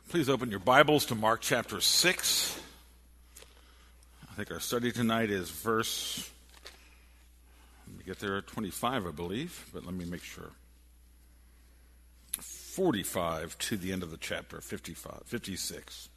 Please open your Bibles to Mark chapter 6. I think our study tonight is verse, let me get there at 25, I believe, but let me make sure. 45 to the end of the chapter, 56.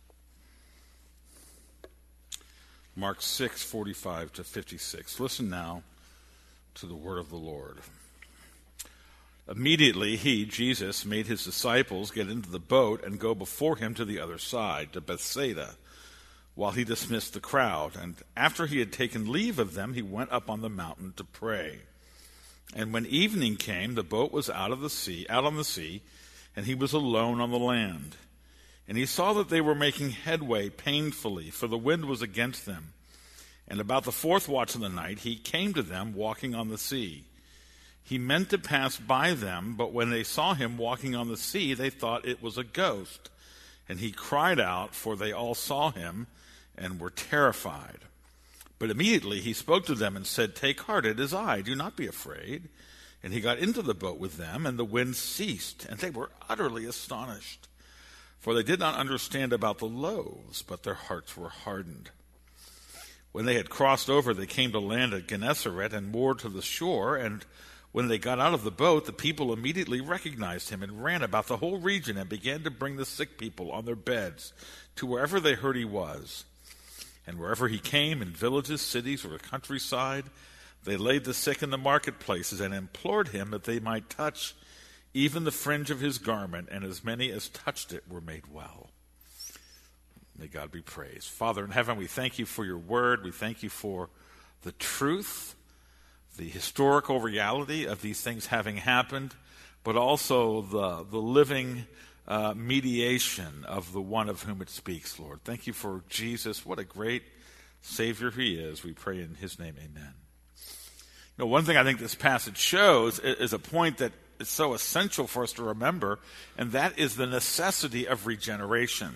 Mark 6, 45 to 56. Listen now to the word of the Lord. Immediately he, Jesus, made his disciples get into the boat and go before him to the other side, to Bethsaida, while he dismissed the crowd. And after he had taken leave of them, he went up on the mountain to pray. And when evening came, the boat was out on the sea, and he was alone on the land. And he saw that they were making headway painfully, for the wind was against them. And about the fourth watch of the night, he came to them walking on the sea. He meant to pass by them, but when they saw him walking on the sea, they thought it was a ghost. And he cried out, for they all saw him and were terrified. But immediately he spoke to them and said, "Take heart, it is I, do not be afraid." And he got into the boat with them, and the wind ceased, and they were utterly astonished. For they did not understand about the loaves, but their hearts were hardened. When they had crossed over, they came to land at Gennesaret and moored to the shore, and when they got out of the boat, the people immediately recognized him and ran about the whole region and began to bring the sick people on their beds to wherever they heard he was. And wherever he came, in villages, cities, or the countryside, they laid the sick in the marketplaces and implored him that they might touch even the fringe of his garment, and as many as touched it were made well. May God be praised. Father in heaven, we thank you for your word. We thank you for the truth, the historical reality of these things having happened, but also the living mediation of the one of whom it speaks, Lord. Thank you for Jesus. What a great Savior he is. We pray in his name, amen. You know, one thing I think this passage shows is a point that is so essential for us to remember, and that is the necessity of regeneration.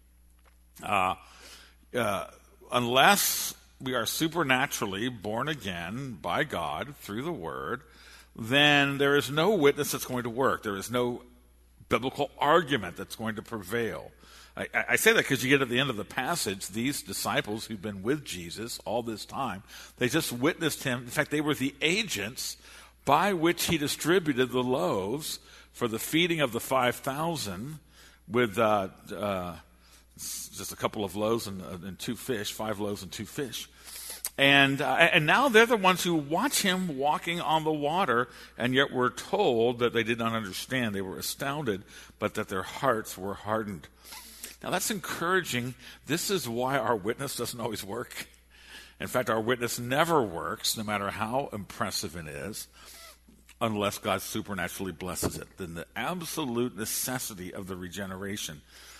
Unless we are supernaturally born again by God through the Word, then there is no witness that's going to work. There is no biblical argument that's going to prevail. I say that because you get at the end of the passage, these disciples who've been with Jesus all this time, they just witnessed him. In fact, they were the agents by which he distributed the loaves for the feeding of the 5,000 with just a couple of loaves and 2 fish, 5 loaves and 2 fish. And now they're the ones who watch him walking on the water, and yet we're told that they did not understand. They were astounded, but that their hearts were hardened. Now that's encouraging. This is why our witness doesn't always work. In fact, our witness never works, no matter how impressive it is, unless God supernaturally blesses it. Then the absolute necessity of the regeneration.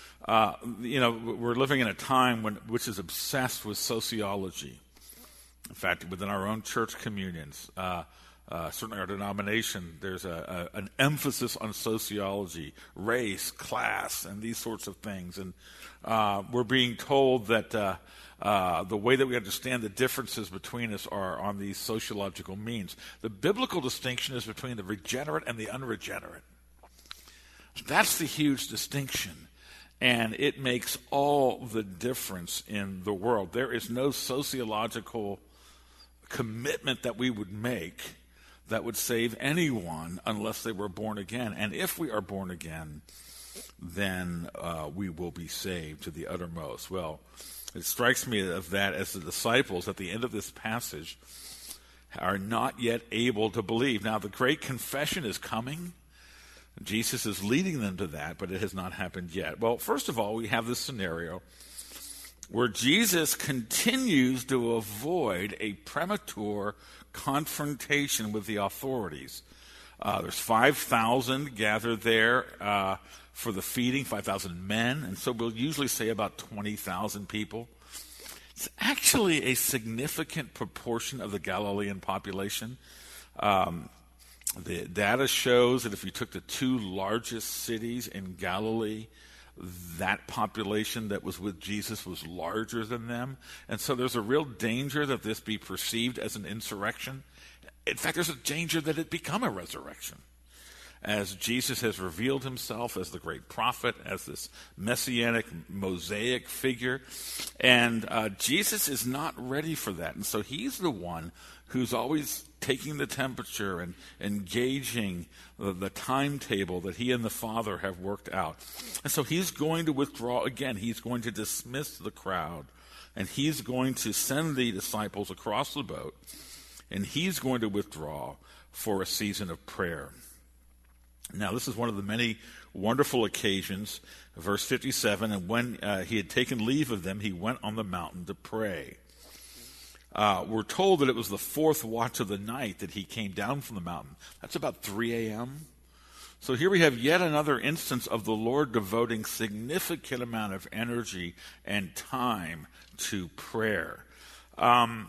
We're living in a time which is obsessed with sociology. In fact, within our own church communions, certainly our denomination, there's an emphasis on sociology, race, class, and these sorts of things. And we're being told that the way that we understand the differences between us are on these sociological means. The biblical distinction is between the regenerate and the unregenerate. That's the huge distinction. And it makes all the difference in the world. There is no sociological commitment that we would make that would save anyone unless they were born again. And if we are born again, then we will be saved to the uttermost. Well, it strikes me of that as the disciples at the end of this passage are not yet able to believe. Now, the great confession is coming. Jesus is leading them to that, but it has not happened yet. Well, first of all, we have this scenario where Jesus continues to avoid a premature confrontation with the authorities. There's 5,000 gathered there for the feeding, 5,000 men, and so we'll usually say about 20,000 people. It's actually a significant proportion of the Galilean population. The data shows that if you took the 2 largest cities in Galilee, that population that was with Jesus was larger than them. And so there's a real danger that this be perceived as an insurrection. In fact, there's a danger that it become a resurrection. as Jesus has revealed himself as the great prophet, as this messianic, mosaic figure. And Jesus is not ready for that. And so he's the one who's always taking the temperature and engaging the timetable that he and the Father have worked out. And so he's going to withdraw again. He's going to dismiss the crowd, and he's going to send the disciples across the boat, and he's going to withdraw for a season of prayer. Now, this is one of the many wonderful occasions. Verse 57, and when he had taken leave of them, he went on the mountain to pray. We're told that it was the fourth watch of the night that he came down from the mountain. That's about 3 a.m. So here we have yet another instance of the Lord devoting significant amount of energy and time to prayer. One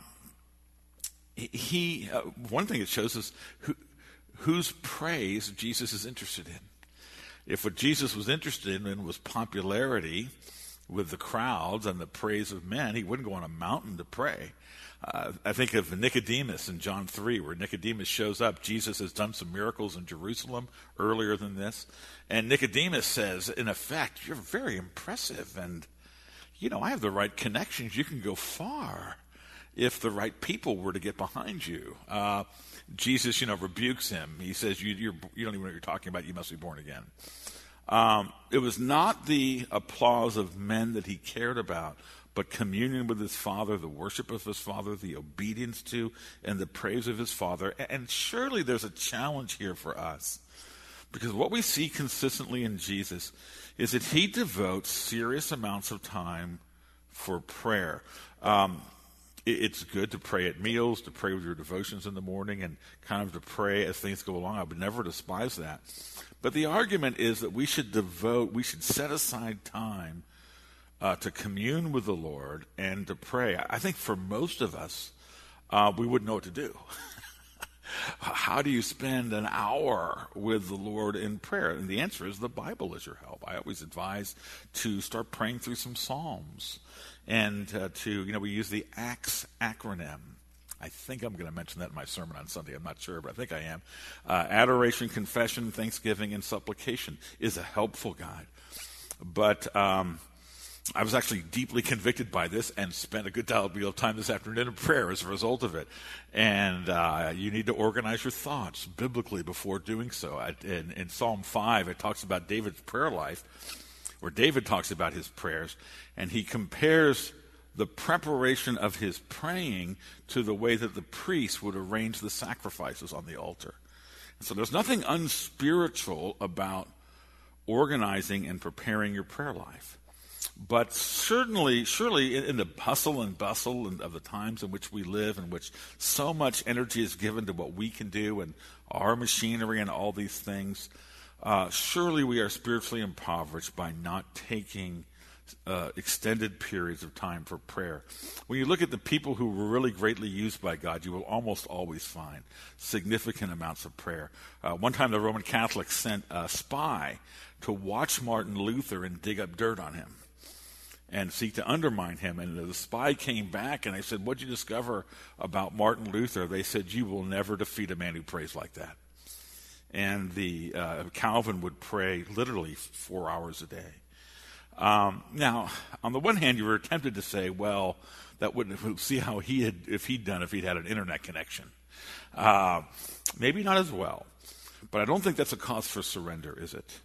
thing it shows us whose praise Jesus is interested in. If what Jesus was interested in was popularity with the crowds and the praise of men, he wouldn't go on a mountain to pray. I think of Nicodemus in John 3, where Nicodemus shows up. Jesus has done some miracles in Jerusalem earlier than this. And Nicodemus says, in effect, you're very impressive. And, I have the right connections. You can go far if the right people were to get behind you. Jesus, rebukes him. He says, you don't even know what you're talking about. You must be born again. It was not the applause of men that he cared about, but communion with his Father, the worship of his Father, the obedience to and the praise of his Father. And surely there's a challenge here for us, because what we see consistently in Jesus is that he devotes serious amounts of time for prayer. It's good to pray at meals, to pray with your devotions in the morning, and kind of to pray as things go along. I would never despise that. But the argument is that we should set aside time to commune with the Lord and to pray. I think for most of us, we wouldn't know what to do. How do you spend an hour with the Lord in prayer? And the answer is the Bible is your help. I always advise to start praying through some Psalms. And we use the ACTS acronym. I think I'm going to mention that in my sermon on Sunday. I'm not sure, but I think I am. Adoration, confession, thanksgiving, and supplication is a helpful guide. But I was actually deeply convicted by this and spent a good deal of time this afternoon in prayer as a result of it. And you need to organize your thoughts biblically before doing so. In Psalm 5, it talks about David's prayer life, where David talks about his prayers, and he compares the preparation of his praying to the way that the priest would arrange the sacrifices on the altar. And so there's nothing unspiritual about organizing and preparing your prayer life. But surely in the hustle and bustle of the times in which we live, in which so much energy is given to what we can do and our machinery and all these things, surely we are spiritually impoverished by not taking extended periods of time for prayer. When you look at the people who were really greatly used by God, you will almost always find significant amounts of prayer. One time the Roman Catholics sent a spy to watch Martin Luther and dig up dirt on him and seek to undermine him. And the spy came back and they said, "What'd you discover about Martin Luther?" They said, "You will never defeat a man who prays like that." And Calvin would pray literally 4 hours a day. Now, on the one hand, you were tempted to say, well, that wouldn't see how if he'd had an internet connection. Maybe not as well, but I don't think that's a cause for surrender, is it?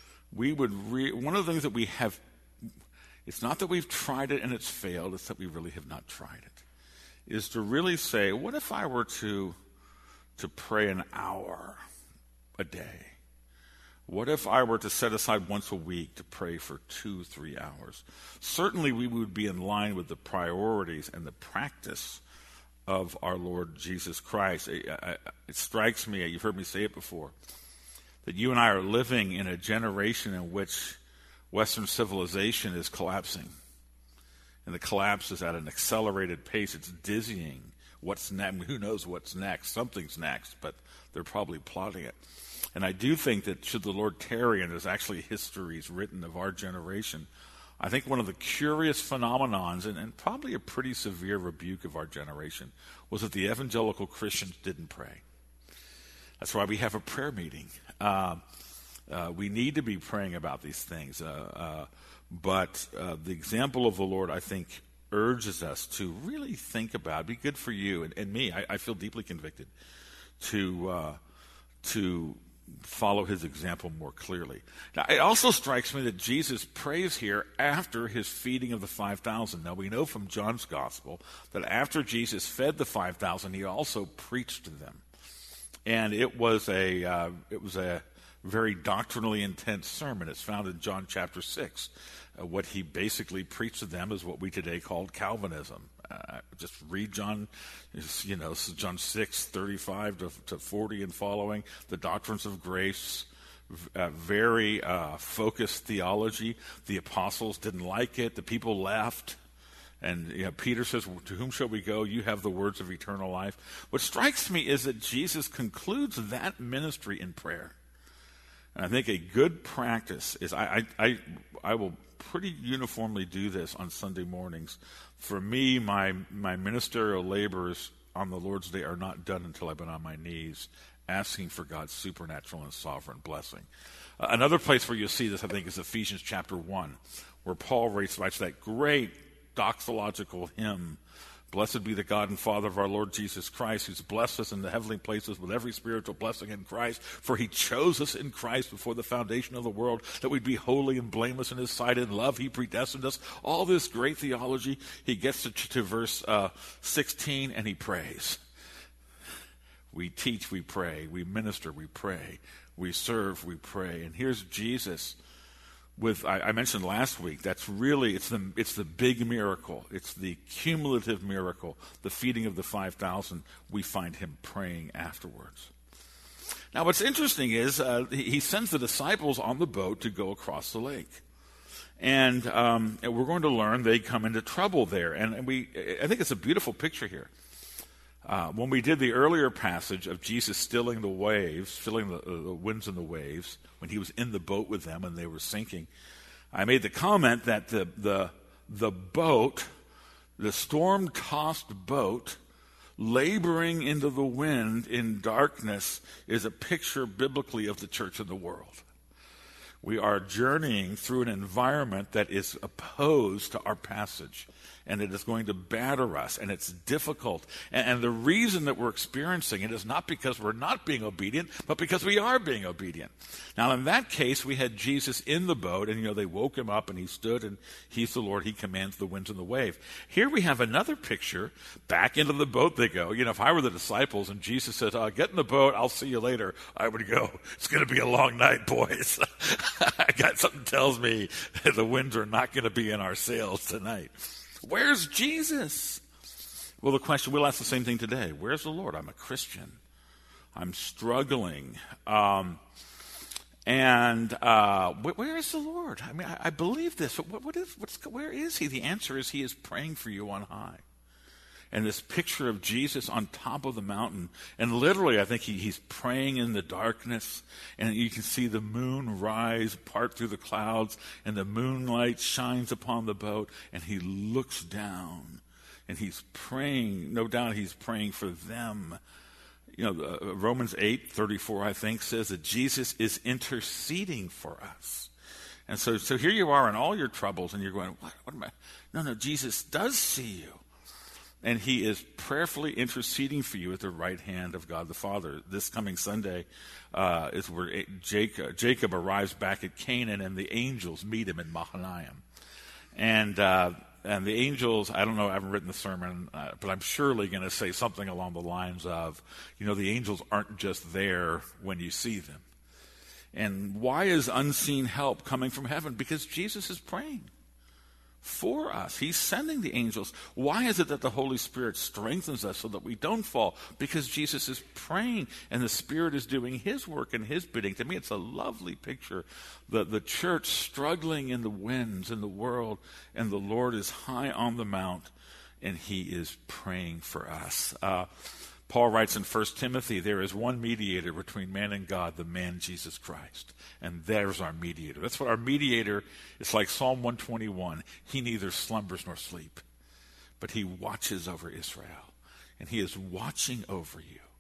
One of the things that we have, it's not that we've tried it and it's failed, it's that we really have not tried it, is to really say, what if I were to pray an hour a day? What if I were to set aside once a week to pray for 2-3 hours? Certainly we would be in line with the priorities and the practice of our Lord Jesus Christ. It strikes me, you've heard me say it before, that you and I are living in a generation in which Western civilization is collapsing. And the collapse is at an accelerated pace. It's dizzying. What's next? Who knows what's next? Something's next, but they're probably plotting it. And I do think that should the Lord tarry, and there's actually histories written of our generation, I think one of the curious phenomenons, and probably a pretty severe rebuke of our generation, was that the evangelical Christians didn't pray. That's why we have a prayer meeting. We need to be praying about these things. But the example of the Lord, I think, urges us to really think about, be good for you and me. I feel deeply convicted to follow his example more clearly. Now, it also strikes me that Jesus prays here after his feeding of the 5,000. Now, we know from John's gospel that after Jesus fed the 5,000, he also preached to them. And it was a very doctrinally intense sermon. It's found in John chapter 6. What he basically preached to them is what we today call Calvinism. Just read John, John 6, 35 to 40 and following, the doctrines of grace, very focused theology. The apostles didn't like it. The people left. And Peter says, to whom shall we go? You have the words of eternal life. What strikes me is that Jesus concludes that ministry in prayer. And I think a good practice is, I will pretty uniformly do this on Sunday mornings. For me, my ministerial labors on the Lord's Day are not done until I've been on my knees asking for God's supernatural and sovereign blessing. Another place where you'll see this, I think, is Ephesians chapter 1, where Paul writes that great doxological hymn, "Blessed be the God and Father of our Lord Jesus Christ, who's blessed us in the heavenly places with every spiritual blessing in Christ. For he chose us in Christ before the foundation of the world, that we'd be holy and blameless in his sight. In love he predestined us." All this great theology. He gets to verse 16, and he prays. We teach, we pray. We minister, we pray. We serve, we pray. And here's Jesus with, I mentioned last week, that's really, it's the big miracle. It's the cumulative miracle, the feeding of the 5,000. We find him praying afterwards. Now, what's interesting is he sends the disciples on the boat to go across the lake. And we're going to learn they come into trouble there. And I think it's a beautiful picture here. When we did the earlier passage of Jesus stilling the waves, filling the winds and the waves, when he was in the boat with them and they were sinking, I made the comment that the boat, the storm-tossed boat, laboring into the wind in darkness, is a picture biblically of the church and the world. We are journeying through an environment that is opposed to our passage, and it is going to batter us, and it's difficult. And the reason that we're experiencing it is not because we're not being obedient, but because we are being obedient. Now, in that case, we had Jesus in the boat, and, they woke him up, and he stood, and he's the Lord. He commands the winds and the wave. Here we have another picture. Back into the boat they go. If I were the disciples, and Jesus says, "Get in the boat, I'll see you later," I would go, "It's going to be a long night, boys." I got something tells me the winds are not going to be in our sails tonight. Where's Jesus? Well, we'll ask the same thing today. Where's the Lord? I'm a Christian. I'm struggling. Where is the Lord? I mean, I believe this. Where is he? The answer is he is praying for you on high. And this picture of Jesus on top of the mountain, and literally I think he's praying in the darkness, and you can see the moon rise, part through the clouds, and the moonlight shines upon the boat, and he looks down, and he's praying. No doubt he's praying for them. Romans 8:34, I think, says that Jesus is interceding for us. And so here you are in all your troubles, and you're going, what am I? No, Jesus does see you. And he is prayerfully interceding for you at the right hand of God the Father. This coming Sunday is where Jacob arrives back at Canaan, and the angels meet him in Mahanaim. And the angels, I don't know, I haven't written the sermon, but I'm surely going to say something along the lines of, the angels aren't just there when you see them. And why is unseen help coming from heaven? Because Jesus is praying for us. He's sending the angels. Why is it that the Holy Spirit strengthens us so that we don't fall? Because Jesus is praying, and the Spirit is doing his work and his bidding. To me, it's a lovely picture. The church struggling in the winds in the world, and the Lord is high on the mount, and he is praying for us. Paul writes in 1 Timothy, there is one mediator between man and God, the man Jesus Christ. And there's our mediator. That's what our mediator is like. Psalm 121. He neither slumbers nor sleep, but he watches over Israel. And he is watching over you.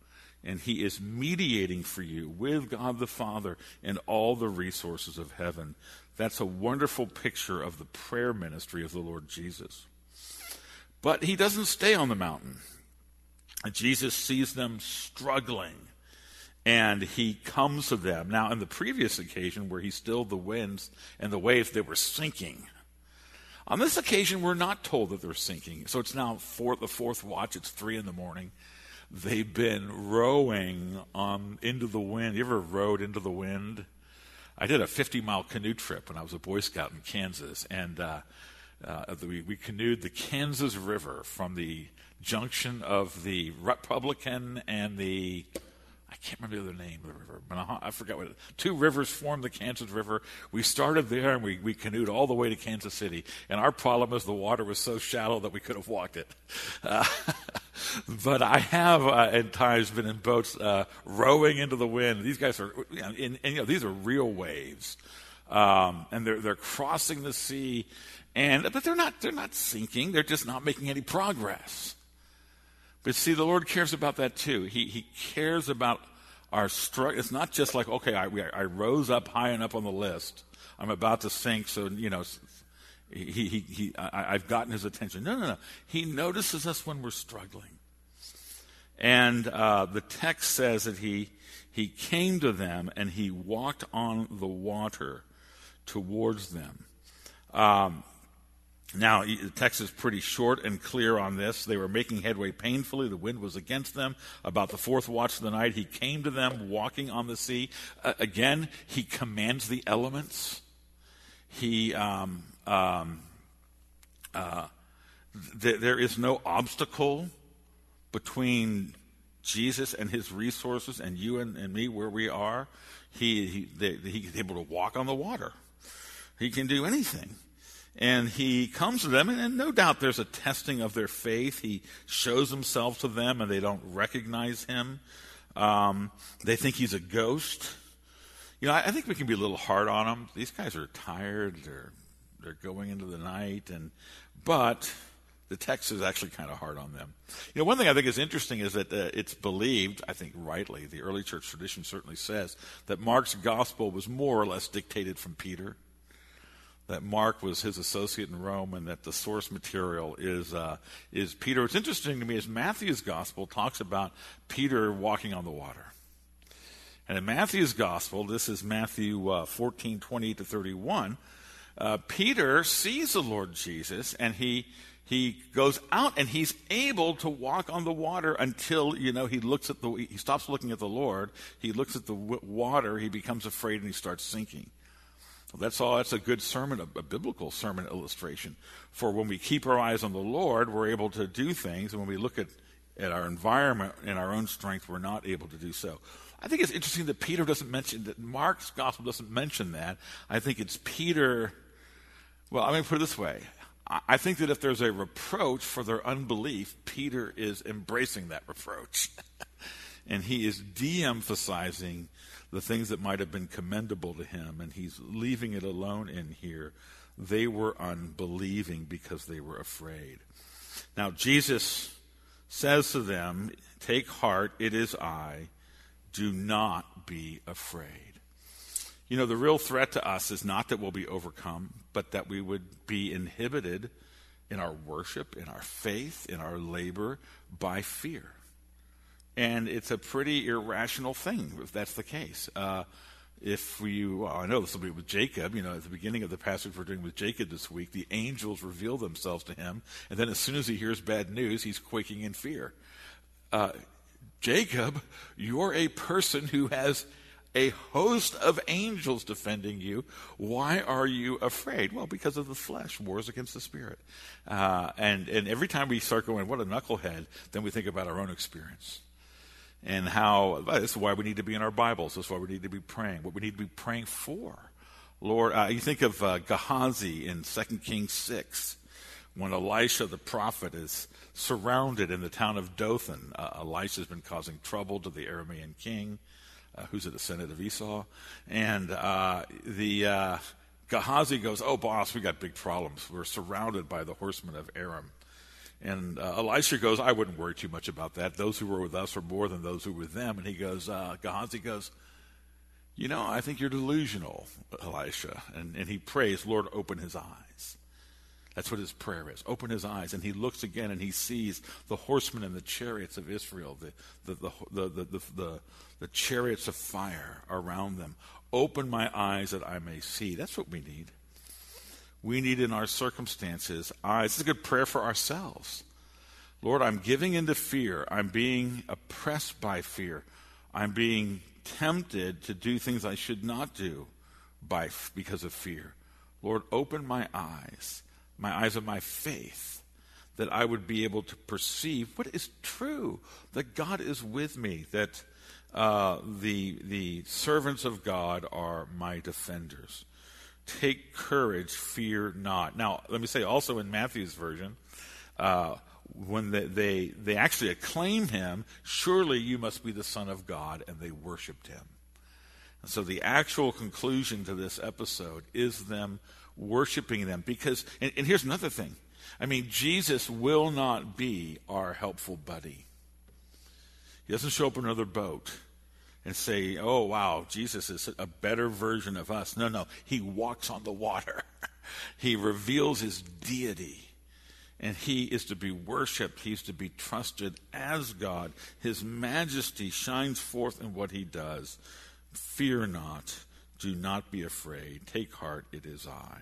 and he is mediating for you with God the Father and all the resources of heaven. That's a wonderful picture of the prayer ministry of the Lord Jesus. But he doesn't stay on the mountain. Jesus sees them struggling, and he comes to them. Now, in the previous occasion where he stilled the winds and the waves, they were sinking. On this occasion, we're not told that they're sinking. So it's now the fourth watch. It's 3 a.m. They've been rowing into the wind. You ever rowed into the wind? I did a 50-mile canoe trip when I was a Boy Scout in Kansas, and we canoed the Kansas River from the junction of the Republican and the, I can't remember the other name of the river, but I forgot what 2 rivers form the Kansas River. We started there, and we canoed all the way to Kansas City, and our problem is the water was so shallow that we could have walked it. But I have at times been in boats rowing into the wind. These guys are, these are real waves, and they're crossing the sea, but they're not sinking. They're just not making any progress. But see, the Lord cares about that too. He cares about our struggle. It's not just like, okay, I rose up high enough on the list. I'm about to sink, so I've gotten his attention. No. He notices us when we're struggling. And the text says that he came to them and he walked on the water towards them. Now, the text is pretty short and clear on this. They were making headway painfully. The wind was against them. About the 4th watch of the night, he came to them walking on the sea. Again, he commands the elements. There is no obstacle between Jesus and his resources and you and me where we are. He's able to walk on the water. He can do anything. And he comes to them, and no doubt there's a testing of their faith. He shows himself to them, and they don't recognize him. They think he's a ghost. I think we can be a little hard on them. These guys are tired. They're going into the night, but the text is actually kind of hard on them. One thing I think is interesting is that it's believed, I think rightly, the early church tradition certainly says, that Mark's gospel was more or less dictated from Peter. That Mark was his associate in Rome, and that the source material is Peter. What's interesting to me is Matthew's gospel talks about Peter walking on the water. And in Matthew's gospel, this is Matthew 14:20-31, Peter sees the Lord Jesus, and he goes out, and he's able to walk on the water until, he stops looking at the Lord. He looks at the water, he becomes afraid, and he starts sinking. That's a good sermon, a biblical sermon illustration. For when we keep our eyes on the Lord, we're able to do things, and when we look at our environment and our own strength, we're not able to do so. I think it's interesting that Mark's gospel doesn't mention that. I think it's Peter. Well, I'm going to put it this way. I think that if there's a reproach for their unbelief, Peter is embracing that reproach. And he is de-emphasizing the things that might have been commendable to him, and he's leaving it alone in here. They were unbelieving because they were afraid. Now, Jesus says to them, "Take heart, it is I. Do not be afraid." The real threat to us is not that we'll be overcome, but that we would be inhibited in our worship, in our faith, in our labor by fear. And it's a pretty irrational thing if that's the case. I know this will be with Jacob. At the beginning of the passage we're doing with Jacob this week, the angels reveal themselves to him, and then as soon as he hears bad news, he's quaking in fear. Jacob, you're a person who has a host of angels defending you. Why are you afraid? Well, because of the flesh wars against the spirit. And every time we start going, what a knucklehead, then we think about our own experience. And how, this is why we need to be in our Bibles. This is why we need to be praying. What we need to be praying for. Lord, you think of Gehazi in 2 Kings 6, when Elisha the prophet is surrounded in the town of Dothan. Elisha's been causing trouble to the Aramean king, who's a descendant of Esau. And Gehazi goes, "Oh, boss, we got big problems. We're surrounded by the horsemen of Aram." And Elisha goes, I wouldn't worry too much about that. Those who were with us are more than those who were with them. And he goes, Gehazi goes, I think you're delusional, Elisha. And he prays, Lord, open his eyes. That's what his prayer is. Open his eyes. And he looks again and he sees the horsemen and the chariots of Israel, the chariots of fire around them. Open my eyes that I may see. That's what we need. We need in our circumstances eyes. This is a good prayer for ourselves. Lord, I'm giving into fear. I'm being oppressed by fear. I'm being tempted to do things I should not do because of fear. Lord, open my eyes of my faith, that I would be able to perceive what is true, that God is with me, that the servants of God are my defenders. Take courage, fear not. Now, let me say also in Matthew's version, when they actually acclaim him, surely you must be the Son of God, and they worshiped him. And so the actual conclusion to this episode is them worshiping them. Because, and here's another thing. I mean, Jesus will not be our helpful buddy. He doesn't show up in another boat and say, oh, wow, Jesus is a better version of us. No. He walks on the water. He reveals his deity. And he is to be worshipped. He's to be trusted as God. His majesty shines forth in what he does. Fear not. Do not be afraid. Take heart, it is I.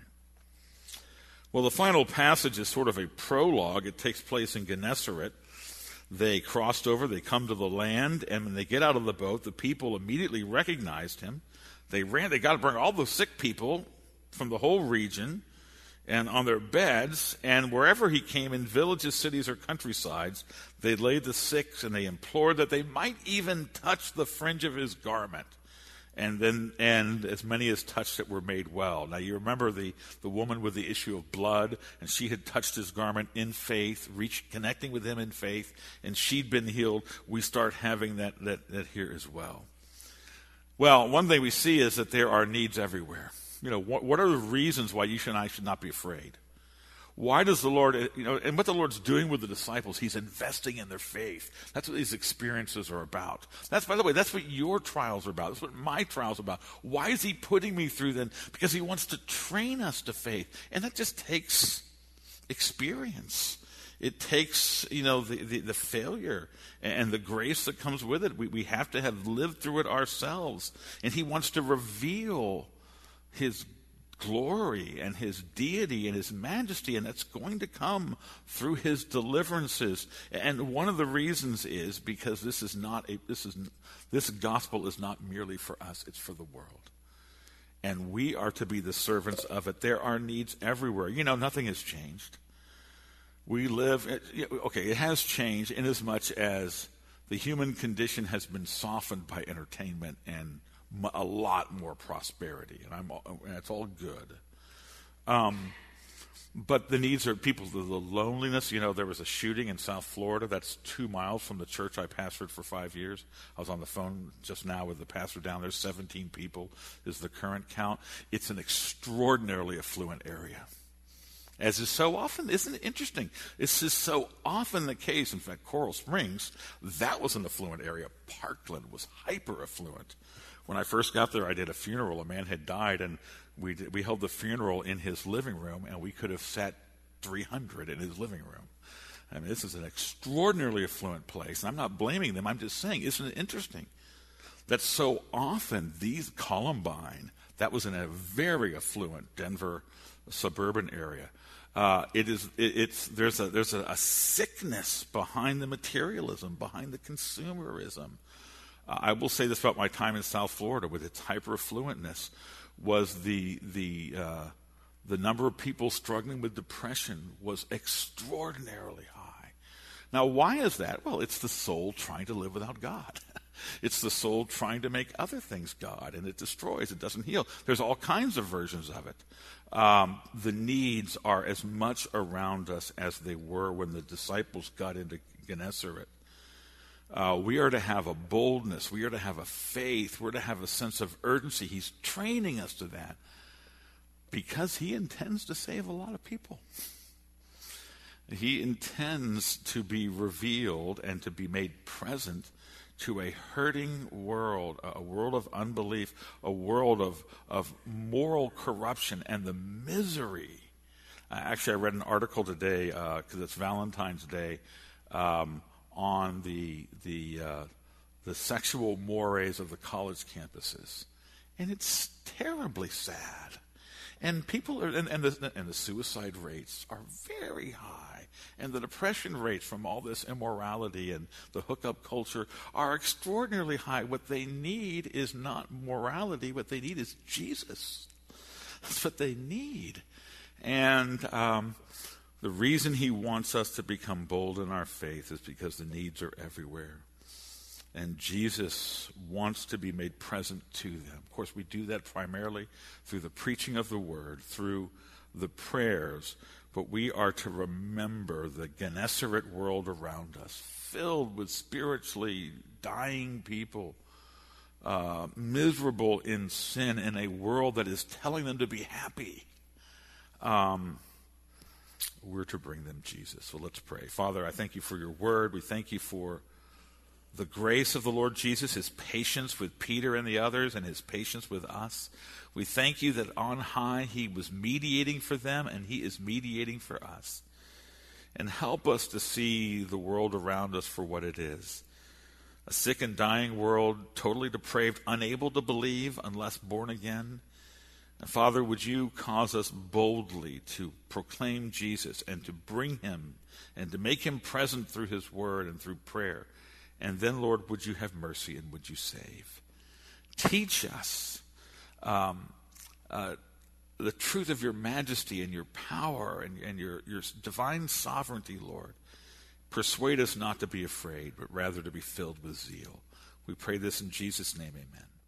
Well, the final passage is sort of a prologue. It takes place in Gennesaret. They crossed over, they come to the land, and when they get out of the boat, the people immediately recognized him. They got to bring all the sick people from the whole region and on their beds, and wherever he came, in villages, cities, or countrysides, they laid the sick, and they implored that they might even touch the fringe of his garment. And as many as touched it were made well. Now you remember the woman with the issue of blood, and she had touched his garment in faith, connecting with him in faith, and she'd been healed. We start having that here as well. Well, one thing we see is that there are needs everywhere. What are the reasons why you and I should not be afraid? Why does the Lord, and what the Lord's doing with the disciples, he's investing in their faith. That's what these experiences are about. By the way, that's what your trials are about. That's what my trials are about. Why is he putting me through them? Because he wants to train us to faith. And that just takes experience. It takes, the failure and the grace that comes with it. We have to have lived through it ourselves. And he wants to reveal his glory and his deity and his majesty, and that's going to come through his deliverances. And one of the reasons is because this gospel is not merely for us, it's for the world. And we are to be the servants of it. There are needs everywhere. Nothing has changed. We live, it has changed inasmuch as the human condition has been softened by entertainment and a lot more prosperity, and it's all good. But the needs are people, the loneliness. There was a shooting in South Florida. That's 2 miles from the church I pastored for 5 years. I was on the phone just now with the pastor down there. 17 people is the current count. It's an extraordinarily affluent area. As is so often, isn't it interesting? This is so often the case. In fact, Coral Springs, that was an affluent area. Parkland was hyper affluent. When I first got there, I did a funeral. A man had died, and we held the funeral in his living room, and we could have sat 300 in his living room. I mean, this is an extraordinarily affluent place. And I'm not blaming them. I'm just saying, isn't it interesting that so often these Columbine, that was in a very affluent Denver suburban area. There's a sickness behind the materialism, behind the consumerism. I will say this about my time in South Florida with its hyper-affluentness, was the number of people struggling with depression was extraordinarily high. Now, why is that? Well, it's the soul trying to live without God. It's the soul trying to make other things God, and it destroys, it doesn't heal. There's all kinds of versions of it. The needs are as much around us as they were when the disciples got into Gennesaret. We are to have a boldness. We are to have a faith. We're to have a sense of urgency. He's training us to that because he intends to save a lot of people. He intends to be revealed and to be made present to a hurting world, a world of unbelief, a world of moral corruption and the misery. Actually, I read an article today, because it's Valentine's Day, on the sexual mores of the college campuses. And it's terribly sad. And people are, and the suicide rates are very high, and the depression rates from all this immorality and the hookup culture are extraordinarily high. What they need is not morality. What they need is Jesus. That's what they need. And the reason he wants us to become bold in our faith is because the needs are everywhere. And Jesus wants to be made present to them. Of course, we do that primarily through the preaching of the word, through the prayers, but we are to remember the Gennesaret world around us, filled with spiritually dying people, miserable in sin, in a world that is telling them to be happy. We're to bring them Jesus. So let's pray. Father, I thank you for your word. We thank you for the grace of the Lord Jesus, his patience with Peter and the others, and his patience with us. We thank you that on high he was mediating for them, and he is mediating for us. And help us to see the world around us for what it is. A sick and dying world, totally depraved, unable to believe unless born again. And Father, would you cause us boldly to proclaim Jesus and to bring him and to make him present through his word and through prayer. And then, Lord, would you have mercy and would you save? Teach us the truth of your majesty and your power and your divine sovereignty, Lord. Persuade us not to be afraid, but rather to be filled with zeal. We pray this in Jesus' name, amen.